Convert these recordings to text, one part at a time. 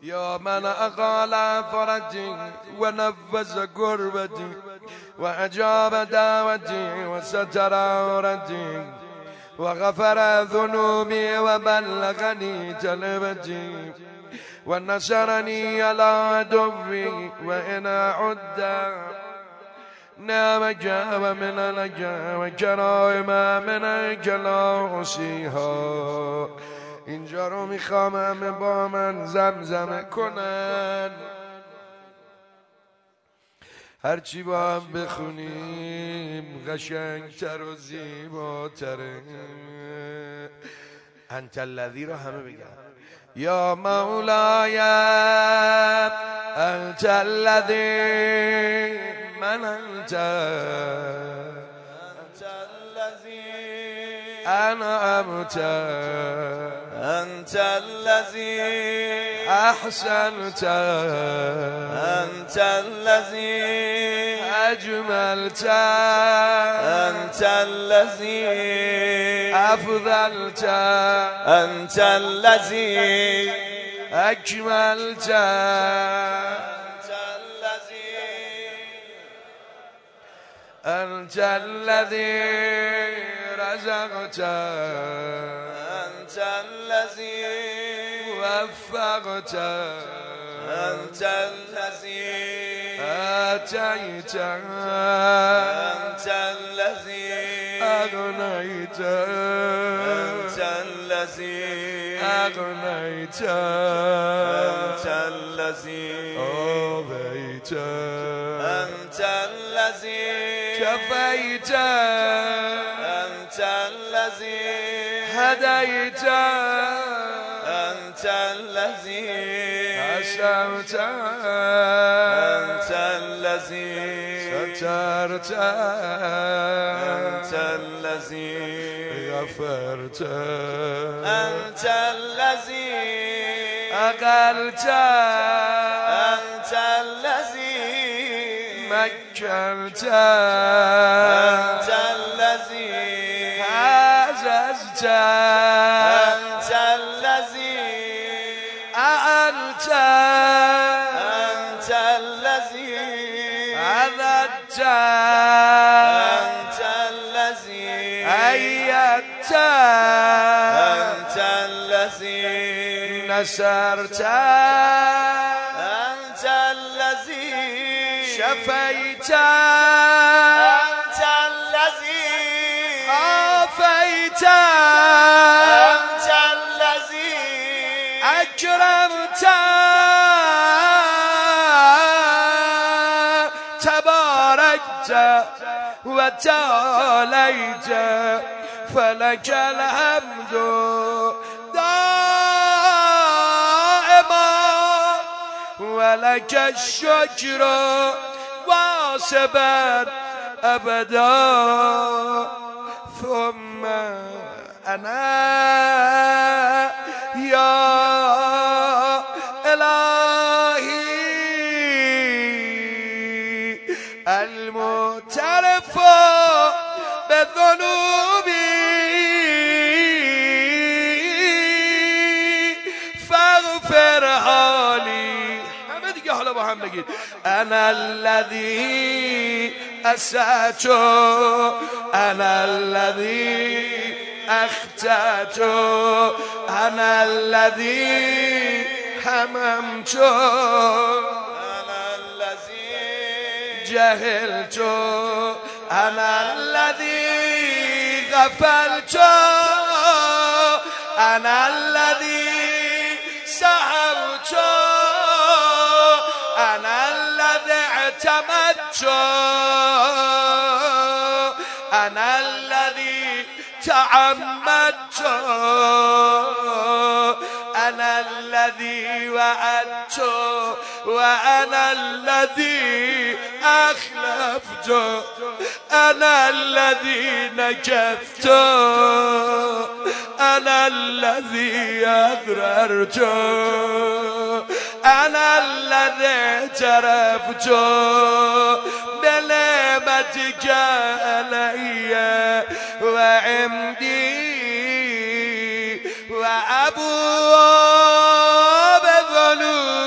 يا من أقال فرجي ونفذ كربتي وأجاب دعوتي وستر عورتي وغفر ذنوبي وبلغني جلبتي ونصرني على عدوي وإن عد نعمك ومن لك وكرائم منك لا أحصيها. اینجا رو میخوام همه با من زمزمه کنن، هرچی با هم بخونیم قشنگتر و زیباتره. انت الذی رو همه بگن یا مولای انت الذی من انت أنعمت أنت الذي أحسنت أنت الذي أجملت أنت الذي أفضلت أنت الذي أكملت أنت الذي رزقت أنت الذي وفقت أنت الذي آتيت أنت الذي أغنيت أنت الذي أغنيت أنت الذي أوفيت أنت الذي كفيت أنت الذي هديت أنت الذي أسرت أنت الذي سترت أنت الذي غفرت أنت الذي أقلت أنت الذي مكنت أنت الذي عززت أنت الذي أعنت أنت الذي عذبت أنت الذي أيدت أنت الذي نصرت أنت الذي شفيت أنت الذي عافيت أنت الذي أكرمت تباركت وتعاليت فلك الحمد دائما ولك الشكر واصبا أبدا. ثم أنا يا إلهي المعترف بذنوبي فاغفرها لي. همه دیگه حالا با هم بگید أنا الذي أسأت أنا الذي أخطأت أنا الذي هممت أنا الذي جهلت أنا الذي غفلت أنا الذي سهوت أنا الذي اعتمدت أنا الذي تعمدت أنا الذي وعدت وأنا الذي أخلفت أنا الذي نكثت أنا الذي أضررت أنا الذي اعترفت بنعمتك علي وعندي وأبواب ذنوب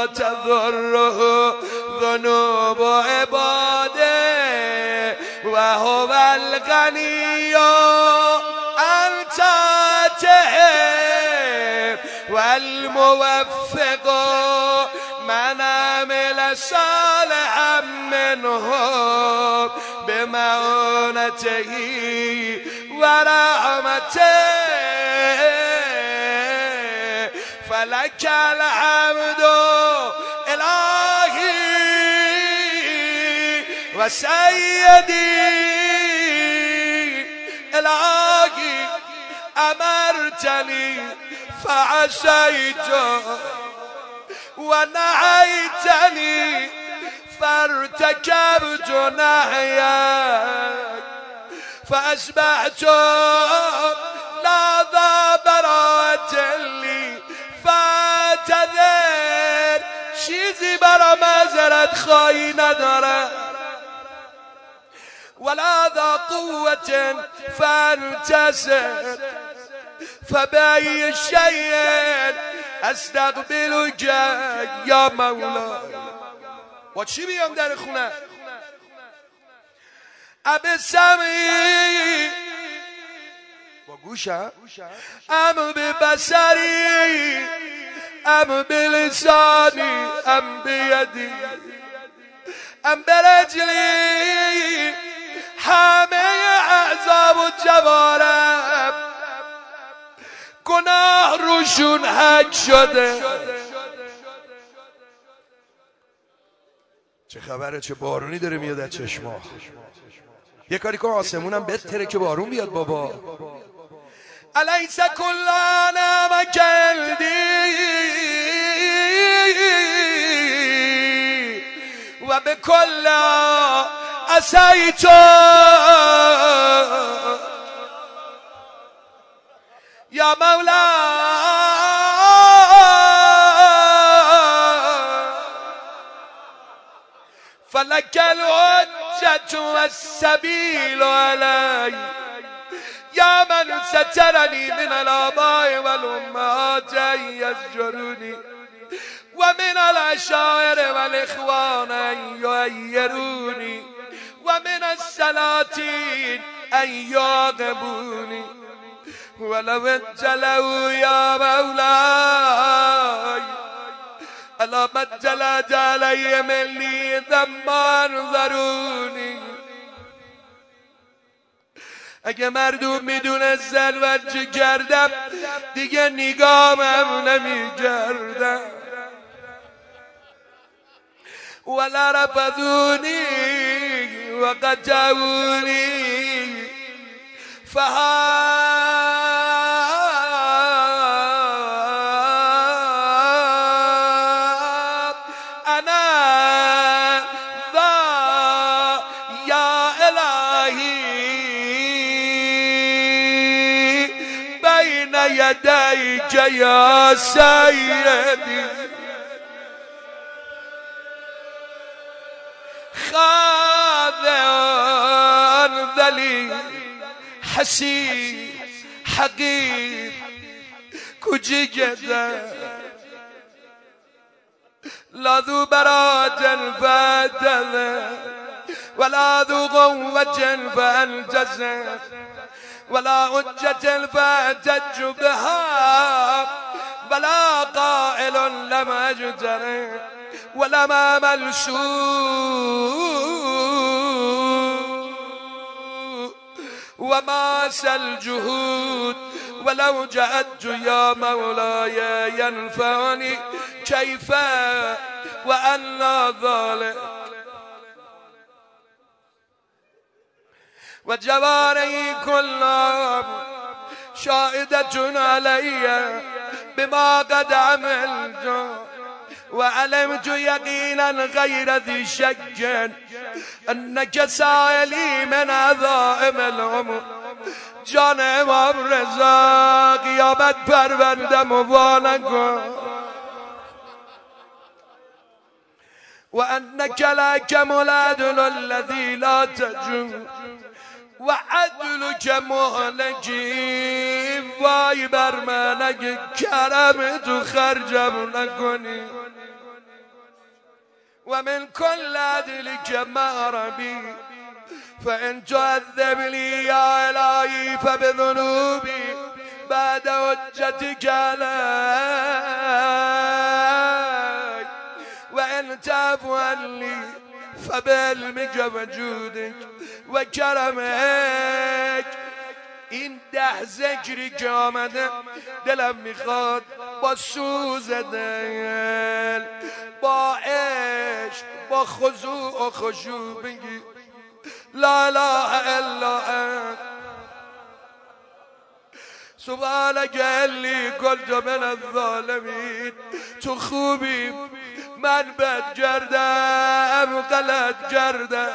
لا تضره ذنوب عباده وهو الغني عن طاعتهم والموفق من عمل صالحا منهم بمعونته ورحمته فلك الحمد إلهي وسيدي إلهي أمرتني فعصيت ونهيتني فارتكبت نهيك فأصبحت لا ذا براءة لي فاعتذر چیزی برا معذرت خواهی نداره ولا ذا قوة فانتصر فبأي شيء استقبلك یا مولا. با چی بیام در خونه؟ ابسمی با گوشم، ام ببصری، ام بلسانی، ام بیدی، ام برجلی، همه اعضا و جوارم گناه روشون حک شده. چه خبره؟ چه بارونی داره میاد از چشما. یه کاری کن آسمونم بتره که بارون بیاد بابا. الیس کلنا مکلدی و به کل اسیتو یا مولا فلك الحجة والسبيل علي يا من سترني من الآباء والأمهات أن يزجروني ومن العشائر والإخوان أن يعيروني ومن السلاطين أن يعاقبوني ولو ابتلوا يا مولاي ألا ما ابتلت علي مني ذنبا انظروني. اگه مردم میدونستن من چه کردم دیگه نگامم نمیکردم. ولا رفضوني وقتلوني أنا ذا يا إلهي بين يديك يا سيدي خاضع ذليل حسين حقير كجي جدا لا ذو براءة فاعتذر ولا ذو قوة فانتصر ولا حجة فاحتج بها ولا قائل لم أجترئ ولم أعمل سوء وما الجهود ولو جهدت يا مولاي ينفعني كيف وأنا ظالم وجواري كلهم شاهدة علي بما قد عملت وعلمت يقينا غير ذي شك أنك سائلي من عظائم العمر. جان امام رضا قیامت پرورده مبارک و انک لکم العدل الذی لا تجور و عدلک مهلکی. وای بر من اگه کرم تو خرجم نکنی ومن كل عدلك مهربي فإن تعذب لي يا إلهي فبذنوبي بعد حجتك علي وإن تعفو عني فبعلمك وجودك وكرمك. این 10 ذکری که آمده دلم میخواد با سوز دل، با عشق، با خضوع و خشوع بگی لا اله الا انت سبحانك انی کنت من الظالمین. تو خوبی، من بد کردم، غلط کردم.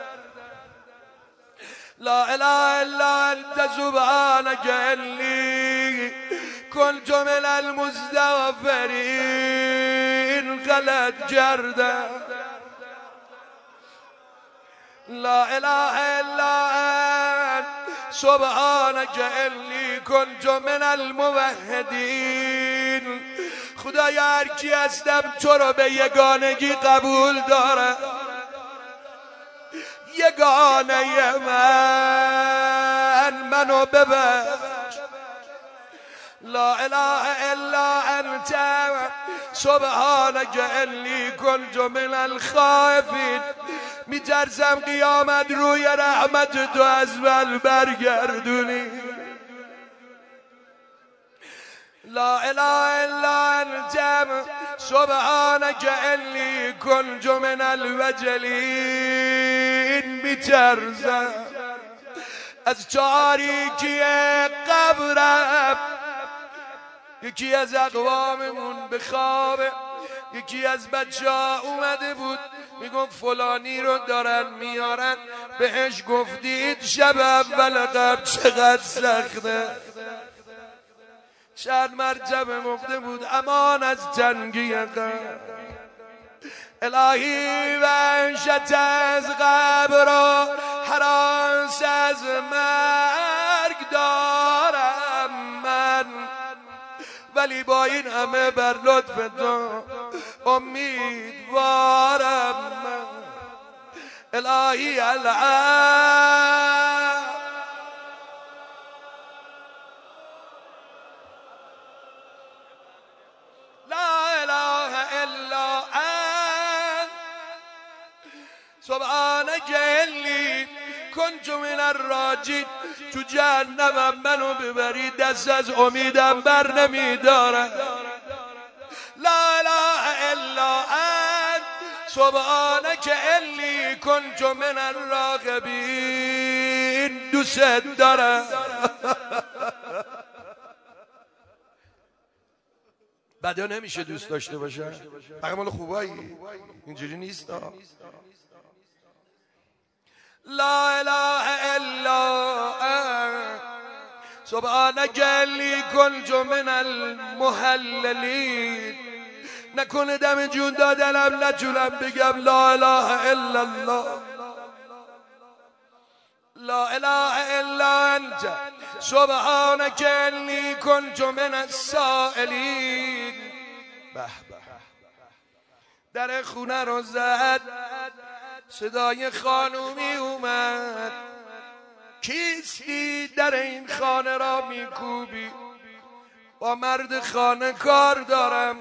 لا اله الا انت سبحانك انی کنت من المستغفرین. غلط کردم. لا اله الا انت سبحانك انی کنت من الموحدین. خدایا هر کی هستم تو رو به یگانگی قبول داره. یگانه منو ببخش. لا اله الا انت سبحانك انی کنت من الخائفین. میترسم قیامت روی رحمت تو از من برگردونی. لا اله الا انت سبحانك انی کنت من الوجلین. میترسم از تاریکی قبرم یکی از اقواممون به خواب یکی از بچه ها اومده بود میگفت فلانی رو دارن میارن، بهش گفتید شب اول قبل چقدر سخته. چند مرتبه گفته بود امان از تنگی قبر. الهی وحشت از قبر و هراس از مرگ دارم من، ولی با این همه بر لطف تو امیدوارم من. الهی الان لا اله الا انت سبحانك انی کنت من الراجین. تو جهنمم منو ببری دست از امیدم بر نمیدارم. لا اله الا انت سبحانك انی کنت من الراغبین. دوست دارم. بعدا نمیشه دوست داشته باشه. فقط مال خوبایی، اینجوری نیست. لا اله الا انت سبحانك انی کنت من المحللین. نکنه دم جون دادنم نتونم بگم لا اله الا الله. لا اله الا انت سبحانك انی کنت من السائلین. به به. در خونه رو زد، صدای خانومی اومد. کیستی در این خانه را میکوبی؟ با مرد خانه کار دارم.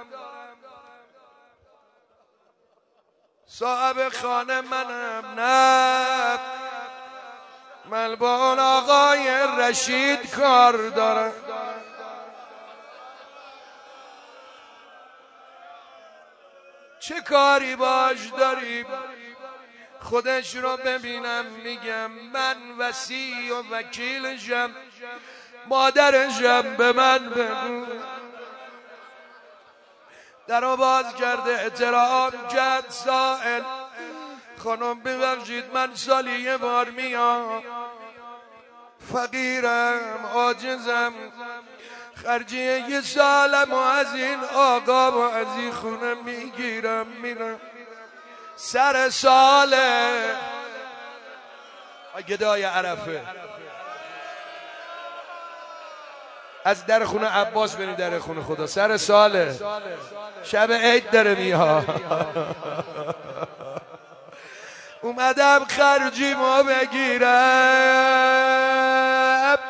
صاحب خانه منم. نه، من با اون آقای رشید کار دارم. چه کاری باش داریم؟ خودش رو ببینم. میگم من وصی و وکیلشم، مادرشم. به من بگو. در رو باز کرده، احترام کرد. سائل خانم ببخشید من سالی یه بار میام، فقیرم، عاجزم، خرجی یه سالم و از این آقا و از این خونه میگیرم میرم. سر ساله گدای عرفه. از در خونه عباس بریم در خونه خدا. سر ساله، شب عید داره میاد. اومدم خرجی ما بگیرم،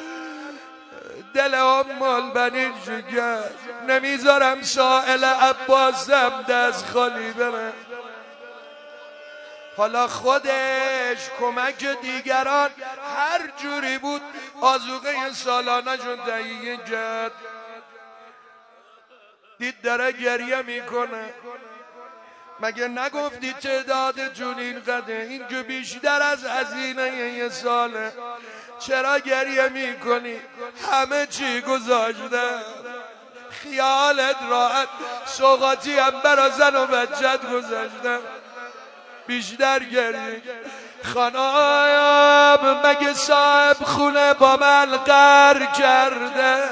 دل مال بنین شکست، نمیذارم سائل عباسم دست خالی بره. حالا خودش کمک دیگران هر جوری بود آذوقه سالانه شون تهیه کرد. دید داره گریه میکنه. مگه نگفتی تعدادتون اینقدر؟ این که بیشتر از هزینه یه ساله، چرا گریه میکنی؟ همه چی گذاشته، خیالت راحت، سوغاتی هم برا زن و بچت گذاشته، بیشتر گریه. خانم مگه صاحب خونه با من قهر کرده؟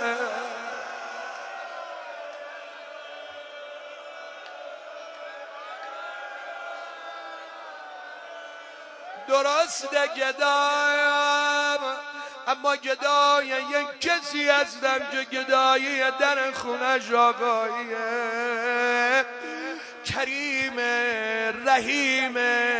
درسته گدایم، اما گدای یک کسی هستم که گدایی در خونش آقاییه، کریم رحیم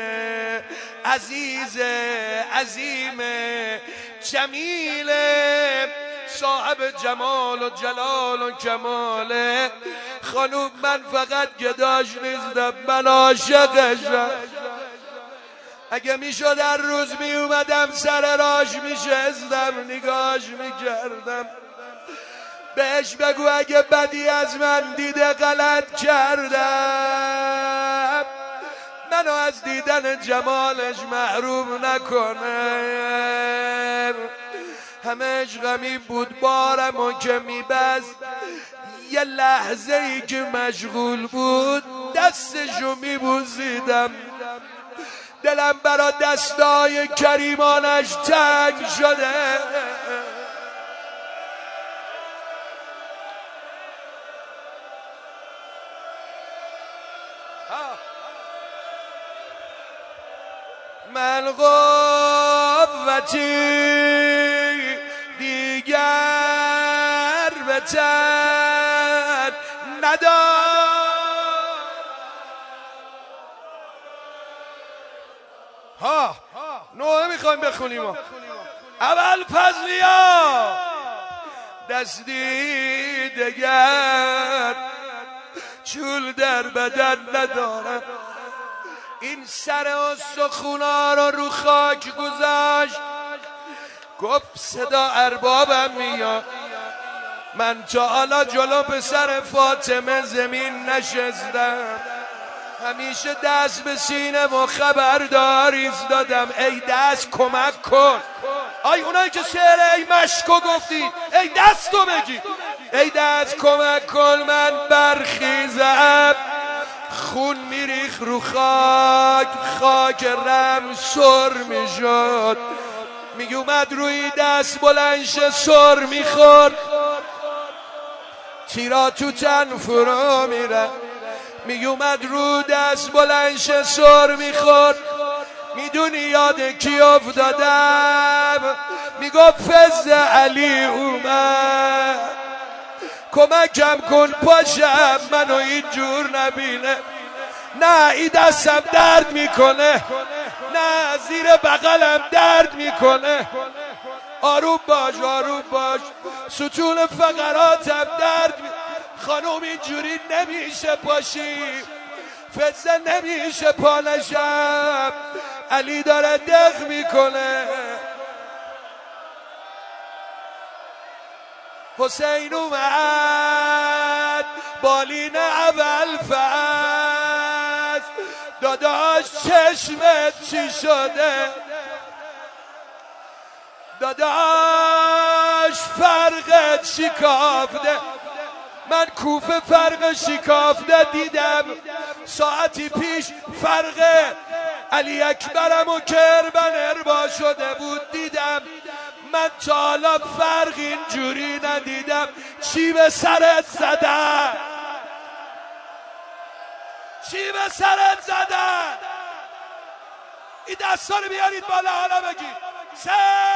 عزیز عظیم جمیل، صاحب جمال و جلال و کماله. خانوم من فقط گداش نیستم، من عاشقشم. اگه میشد هر روز می اومدم سر راش میشستم نگاش میکردم. بهش بگو اگه بدی از من دیده غلط کردم، منو از دیدن جمالش محروم نکنه. همه غمی بود بارمو که میبست، یه لحظه ای که مشغول بود دستشو میبوسیدم. دلم برا دستای کریمانش تنگ شده. من قوتی دیگر به تن ندارم. نوعه میخوایم بخونیم. اول فضلیا دستی دگر چول در بدن ندارم. این سر استخونا رو خاک گذاشت، گفت صدا اربابم میاد. من تا حالا جلو پسر فاطمه زمین نشستم، همیشه دست به سینه و خبردار ایستادم. ای دست کمک کن. آی اونایی که شعر ای مشکو گفتی، ای دستو بگی. ای دست کمک کن من برخیزم. خون میریخ رو خاک، خاک رم سر میشد. میومد روی دست بلنش سر میخورد، تیرا تو تن فرو میره. میومد رو دست بلنش سر میخورد. میدونی یاد کی افتادم؟ میگفت فضل علی اومد، کمکم کن پاشم منو اینجور نبینه. نه این دستم درد میکنه، نه زیر بغلم درد میکنه. آروم باش آروم باش، ستون فقراتم درد خانوم اینجوری نمیشه پاشی، فضل نمیشه پانشم. علی داره دق میکنه. حسین اومد بالین اول فاز، داداش چشمت چی شده؟ داداش فرقت شکافته. من کوفه فرق شکافته دیدم، ساعتی پیش فرق علی اکبرم و کربن اربا شده بود دیدم. من تا حالا فرق اینجوری ندیدم. چی به سرت زدن؟ چی به سرت زدن؟ این دستا رو بیارید بالا حالا بگید